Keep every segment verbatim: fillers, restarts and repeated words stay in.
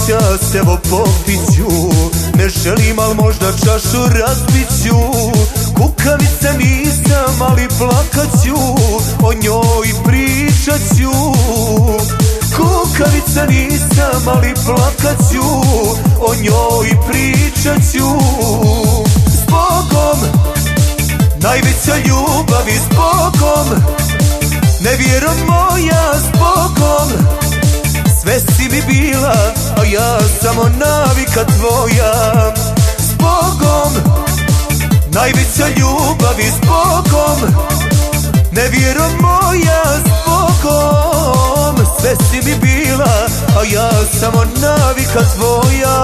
noćas evo popiću, ne želim al možda čašu razbiću. Kukavica nisam ali plakaću, o njoj pričaću. Kukavica nisam ali plakaću, o njoj pričaću. Zbogom, najveća ljubav i zbogom, nevjero moja zbogom. Sve si mi bila, a ja samo navika tvoja. Zbogom, najveća ljubav i zbogom, nevjero moja zbogom. Sve si mi bila, a ja samo navika tvoja.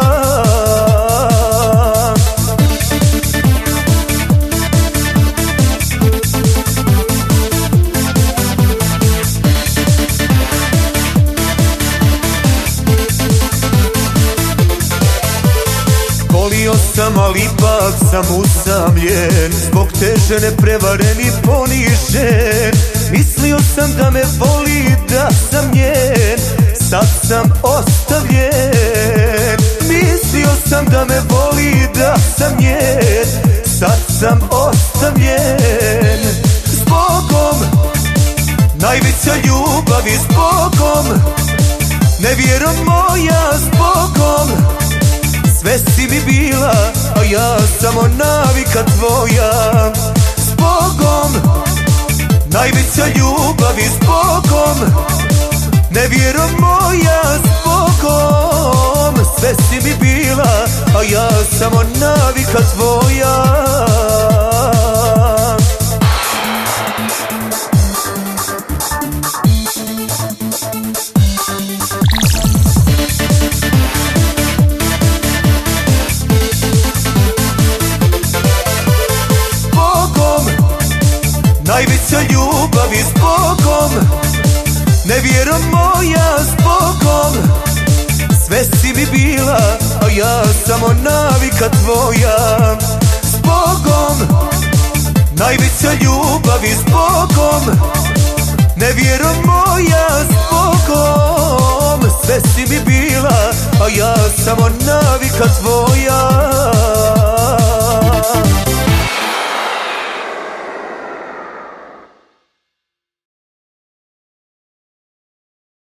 Volio sam, ali ipak sam usamljen, zbog te žene prevaren i ponižen. Mislio sam da me voli, da sam njen, sad sam ostavljen. Mislio sam da me voli, da sam njen, sad sam ostavljen. Zbogom, najveća ljubav i zbogom, nevjero moja zbogom. Sve si mi bila, a ja samo navika tvoja. Zbogom, najveća ljubav i zbogom, nevjero moja zbogom. Sve si mi bila, a ja samo navika tvoja. Najveća ljubav i zbogom, nevjero moja zbogom. Sve si mi bila, a ja samo navika tvoja. Zbogom, najveća ljubav i zbogom, nevjero moja zbogom. Sve si mi bila, a ja samo navika tvoja.